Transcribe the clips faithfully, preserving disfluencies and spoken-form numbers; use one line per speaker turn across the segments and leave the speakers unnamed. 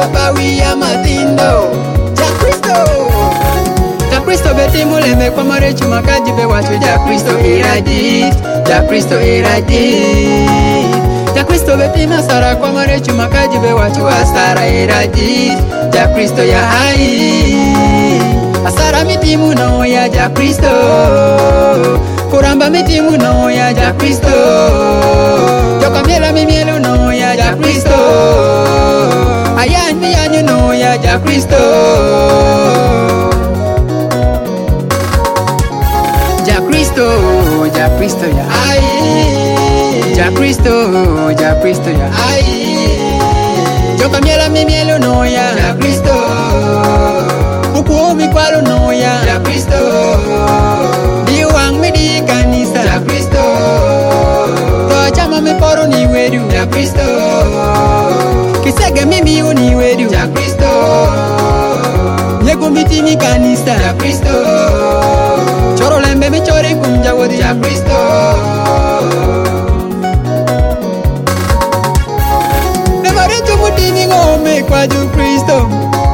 bawi ya matindo. Ja Kristo, Ja Kristo betimu leme kwa marechu makaji be watu. Ja Kristo iradi, Ja Kristo iradi. Ja Kristo betimu sara kwa marechu makaji be watu. Asara iradi, Ja Kristo ya ai. Asara mitimu no ya Ja Kristo, kuramba mitimu no ya Ja Kristo, joka miela mimielu no ya Ja Kristo, ayan miyanyu no ya Ja Kristo. Ja Kristo, Ja Kristo ya ai. Ja Kristo, Ja Kristo ya ai. Joka miela mimielu no ya Ja Kristo, ukuomi kwalo no ya Ja Kristo, diwang midi kanisa Ja Kristo, to chama me poro ni wedu Ja Kristo, kisege mimi uni wedu Ja Kristo, nyego miti ni kanisa Ja Kristo, choro lembe me chore kumja wodi Ja Kristo. Nemare tumutini ngome kwa Ju Kristo,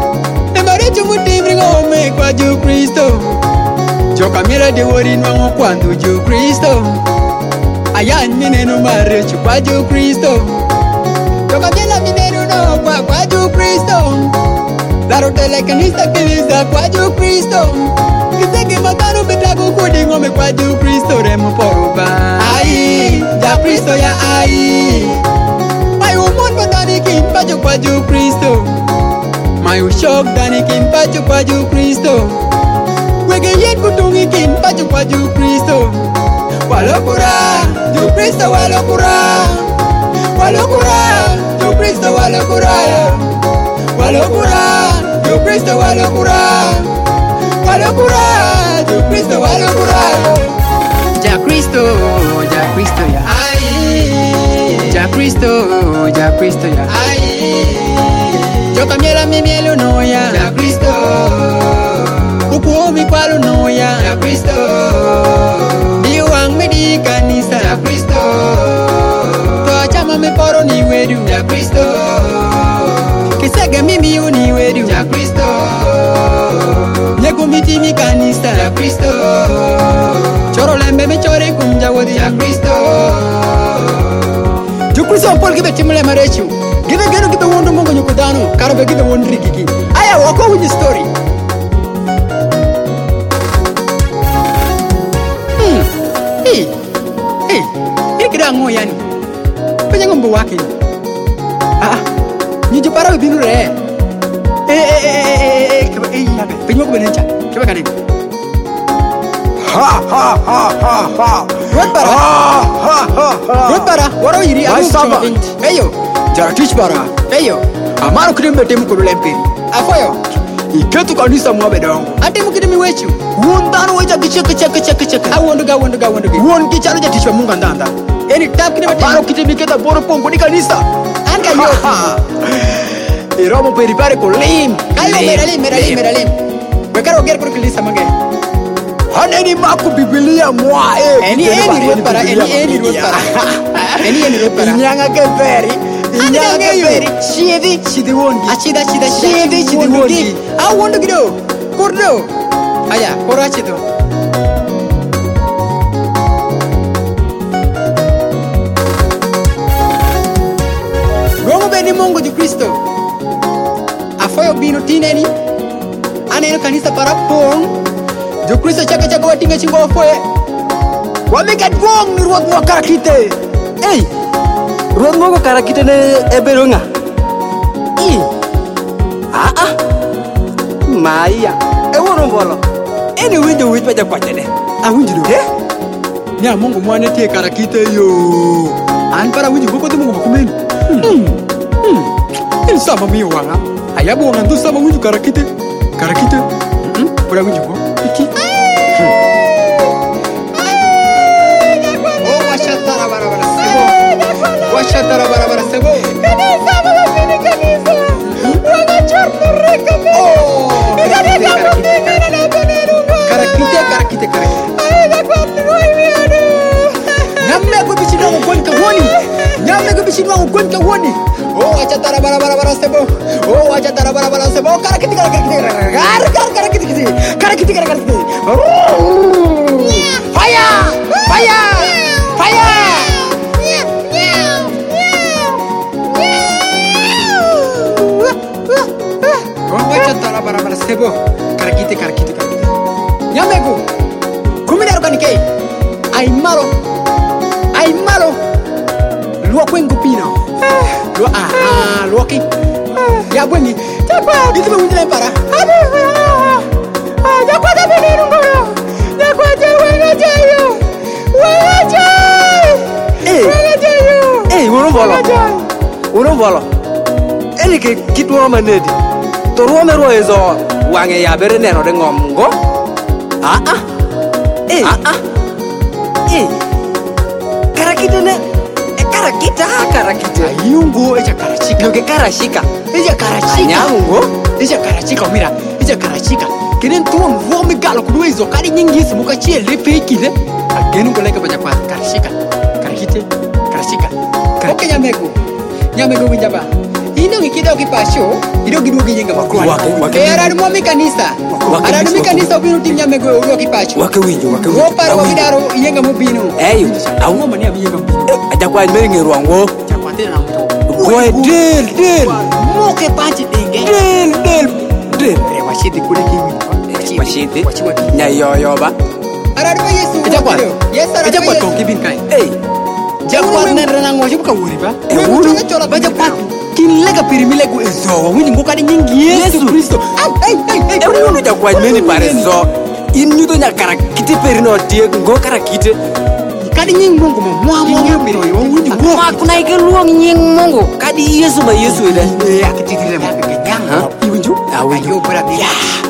ngome kwa Ju Kristo, joka mira de wori nwango kwandu Ju Kristo, ayan minenu marechu kwa Ju Kristo, joka mira minenu no kwa kwa Ju Kristo, laro tele kanisa kanisa kwa Ju Kristo, kisege matano betago kudi ngome kwa Ju Kristo remo poroba. Ai, Ja Kristo ya ai, mai umon bandani kimpacho kwa Ju Kristo, mayu shok dani kin pacho kwa Ju Kristo, wege yen kutungi kin pacho kwa Ju Kristo. Walokura Ju Kristo, walokura, walokura Ju Kristo, walokura, walokura Ju Kristo, walokura, walokura Ju Kristo, walokura. Ja Kristo, Ja Kristo ya ai. Ja Kristo, Ja Kristo ya ai. Joka miela mimielu no ya Ja Kristo, ukuomi kwalo no ya Ja Kristo, diwang midi kanisa Ja Kristo, to chama me poro ni wedu Ja Kristo, kisege mimi uni wedu Ja Kristo, nyego miti ni kanisa Ja Kristo, choro lembe me chore kumja wodi Ja Kristo. Ju Kristo pol gibe timule marechu, give geno give wondo mongo nyukudano, karabe give wondri gigi. Aya wako with the story. Hmm. Hey. Hey. Ini kira ngo yani. Penye ngombo wake. Ah. Ni jupara binu re. Eh eh eh eh kaba eh yabe. Penye ko benencha. Kaba kanen. Ha ha ha ha ha. Rot para. Ha ha ha ha. Rot para. Waro yiri amu chama. Eyo. Jara teach bara. Eyo. Amaro kidimbe temu ko lemperi. Afoyo. Iketu kanisa mwabe dongo. Ate mukidimi wechu. Wondano wecha kicheke cheke cheke cheke. Awondo ga wondo ga wondo ga. Won kichalo ja tishwa munga ndanda. Eni tap kidimbe temu. Amaro kidimi keta boro pongo di kanisa. Anga yo. Iromo peri pare ko lim. Kayo meralim meralim meralim. Wekaro ger ko kanisa mange. Haneni maku Biblia mwa eh. Eni eni rot para eni eni rot para. Eni eni rot para. Nyanga ke veri. Nyanga ke veri. Shidi shidi wondi. Achida chida shidi shidi wondi. Ah wondo gido. Kurdo. Aya, kora chido. Gomo beni Mungu Ju Kristo. Afoyo bino tineni. Aneno kanisa para pong. Ju Kristo chaka chaka watinga chingo foye. Wameka dwong ni ruoth mo karakite. Hey, ruoth mo karakite ne eberonga. I. Ah ah. Maya. E wono mbolo. Eni winjo wich pa jakwachene. Ah winjo do. Eh? Ni Mungu mwane tie karakite yo. An para winjo boko de Mungu kumeni. Hmm. Hmm. Il sama mi wanga. Ayabu wanga ndu sama winjo karakite. Karakite. Hmm. Para winjo bo. Iki. Oh, washatara barabara sebo. Washatara barabara sebo. Kanisa baba fini kanisa. Wana chorno rekame. Oh, karakite karakite. Karakite karakite karakite. Ayda kwatu wimiano. Nyamme ko bichino ngon ka woni. Nyamme ko bichino ngon ka woni. Oh, washatara barabara sebo. Oh, washatara nyamego karakite karakite karakite nyamego kumina rokanike ai malo ai malo luoko ngupino lo ah ah luoki ya bwengi takwa itu mungkin para ah takwa tapi ni ngoro takwa jawenga jayo wenga jayo eh wenga jayo
eh wono bolo wono bolo ele ke kitwo manedi to rome ro ezo wange ya bere neno de ngomgo ah ah eh ah ah eh karakite ne karakita karakita
yungu eja karachika
yoke karashika
eja karachika
nyango
eja karachika mira eja karachika kenen tuon vomi galo kuduizo kadi nyingisi mukachie lepekile agenu koleka baja kwa karachika karakite karachika oke nyamego nyamego winjaba ino ngikida okipasho ido gidugi yenga makwa era mo mekanisa ara mekanisa obinu tim nyamego odo okipasho
wake winjo wake winjo
oparo wakidaro yenga mobino
eyo
awo mani abiyenga mobino
ajakwa meringe rwango
jakwa tena na mto
boy del del
moke panchi denge
del del del
washidi kule kiwi
washidi nyayoyo ba
ara do yesu
jakwa
yes ara
jakwa
yesu
kibin kai eh
jakwa nena ngo jibuka wuri ba
e wuri
chola ba jakwa kinlega pirimile ku ezo wini ngoka ni nyingi Yesu Kristo ai ai ai
e wuri no jakwa meni parezo inyuto nyakara kiti perino tie ngo kara kiti
kadi nying Mungu mwamo nyambiro windi wo
makuna ike luong nying Mungu kadi Yesu ba Yesu ida
ya kititile mapekenya
iwinju
ayo bra ya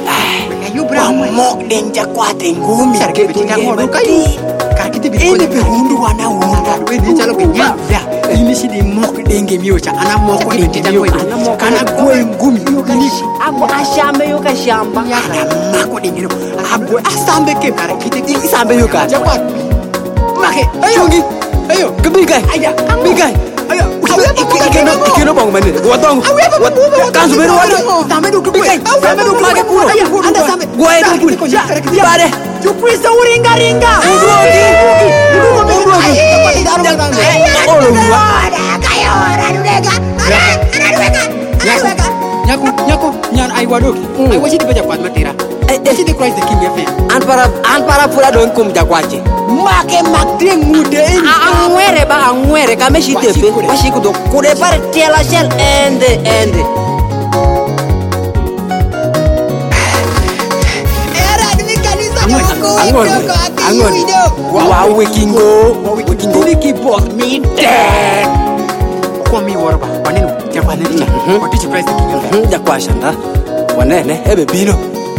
ayo bra
mo denja kwate ngumi
sarke bitinga ngono kai karakite bikonya perundu wana wunda we chalo kenya ya ini shidi mok denge miocha ana moko denge jango kana kwe ngumi ni
abo ashame yoka shamba
ana mako denge abo asambe ke karakite
isambe yoka
jakwa make ayo ayo
kebigai
aya
bigai
ayo
ikeno ikeno bang mane wotong kanzu beru wadu
sambe du kebigai
sambe du mage kuno
anda sambe
gua itu bare
Kristo uringa ringa
uduogi uduogi
Nyaku, nyaku, nyan ai wadoki. Ai wasi di baja kwat matira.
Eh,
wasi di Christ the King F M.
An para an para pura don kum jakwache.
Make makdre mude en.
Angwere ba angwere kame shitepe. Washi kudo kude par tela shell ende ende.
Era di kanisa ko.
Angon. Angon. Wa wikingo. Wikingo ni keyboard mi de.
Kwa mi warba. Wanenu jakwa nelicha. What is Christ the King F M?
Jakwashanda. Wanene ebe bino.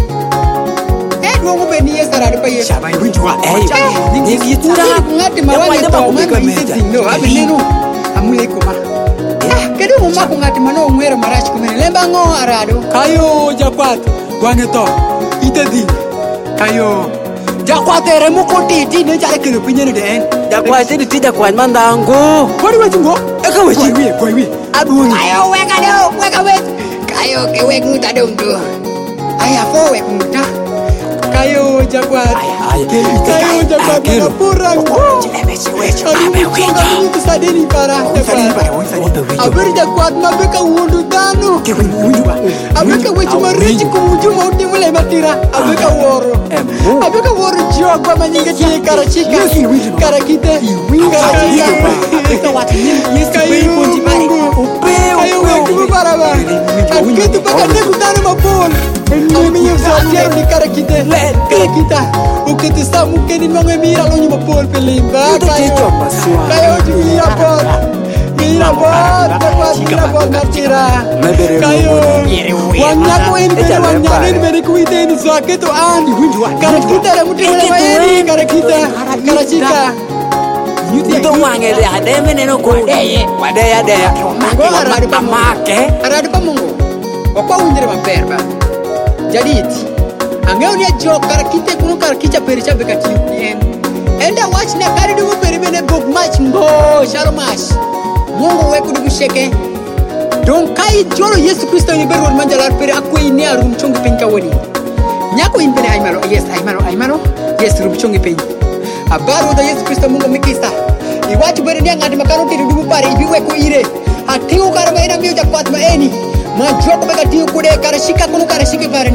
Mungu beni Yesu aradipa Yesu abai winjwa
eh
ni yitura ngati mawane to ngati zinno abinenu amule kuma kedi umma ko ngati mano ngwere marachi kumene lemba ngo arado kayo jakwat wange to itedi kayo jakwatere mukotiti ne jare kene pinyene den
jakwate di tija kwa mandango
kwani wajingo eka wechi
wi kwa wi
abu kayo weka do weka wet kayo ke wek muta dongdo aya fo wek muta kayo jakwat kayo jakwat na pura amewecha kusadeni para abiri jakwat mabeka wundu dano abeka wechi marichi kumujuma utimule matira abeka woro abeka woro jogwa manyinga chie karachika karakite karachika abeka wati yesu pei ponti pare kayo wechi para ba akitu baka neku dano mapol Aminyo sa tiaro ni karakite Karakita Ukiti sa mungkin mga mira lo nyuma pol pelimba Kayo Kayo di mira pot Mira pot Dapat mira pot martira Kayo Wanya ko ini beri wanya ini beri kuite ini suake to an Karakita la muti wala maeri Karakita Karakita
Itu wange de ade meneno ko wadeye wadeye ade
Mango aradu pamake Aradu pamungo Wakwa unjere maperba Jadi iti Angeu ni jo karakite kuno karakicha pericha beka kiupien Enda watch na kari dugu perimene bog match mbo Sharomash Mungu weku dugu sheke Don kai jolo Yesu Kristo ni beru manjalar peri aku ini arum chongi penka wani Nyako impene aimalo yes aimalo aimalo yes rum chongi penka Abaru da Yesu Kristo Mungu mikisa Iwachu beri dia ngadi makano tiru dugu pare ibi weku ire Hatingu karama ina miu jakwat maeni Majoko beka tiu kude karashika kuno karashike parene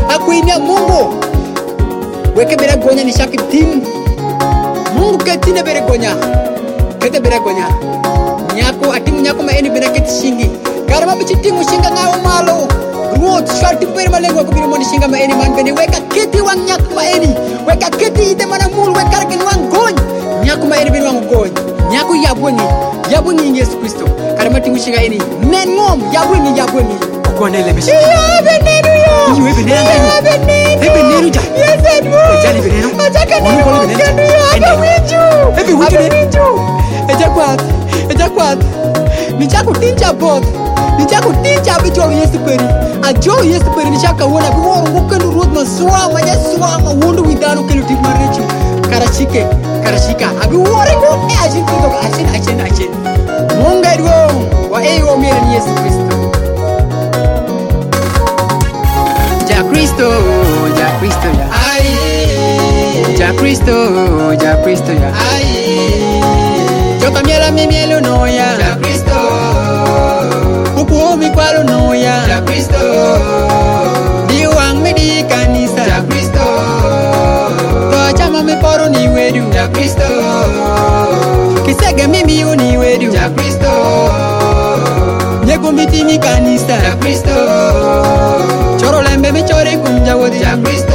akuinia Mungu weke bere gonya ni shaki tim Mungu ketine bere gonya kete bere gonya nyako atimu nyako ma eni bere keti shingi karama bichi timu shinga ngawo malo ruot shorti bere malengo ko bere moni shinga ma eni man bene weka keti wang nyako ma eni weka keti ite mana mul weka ken wang gonya nyako ma eni bere wang gonya nyako yabwengi yabwengi Yesu Kristo karama timu shinga eni nen ngom yabwengi yabwengi
Kwanele bishi.
Ya veneno yo.
Iwe veneno ngayo.
Ya veneno.
Hey veneno ja.
Yes edwo.
Jali veneno.
Ataka
Onu kolo veneno.
Kenu yo. Aba winju.
Ebe winju
Aba
ne.
winju. Eja kwat. Eja kwat. Nichako tinja bot. Nichako tinja bijo Yesu peri. Ajo Yesu peri nichaka wona bi woro ngokenu rod ma swa ma ya swa ma wondu widano kelu tik marechu. Karashike. Karashika. Abi wore ko e ajin ko ajin ajin ajin. Munga edwo. Wa e wo mere ni Yesu Kristo. Ja Cristo, Ja Cristo ya. Ai. Ja Cristo, Ja Cristo ya. Ai. Joka miela mi mielo no ya. Ja Cristo. Pupu mi kwalo no ya. Ja Cristo. Diwang mi di kanisa. Ja Cristo. To chama mi poro ni wedu. Ja Cristo. Kisege mimi uni wedu. Ja Cristo. Nyeko miti ni kanisa. Ja Cristo. Choro lembe mi chore kumja wodi. Ja Cristo.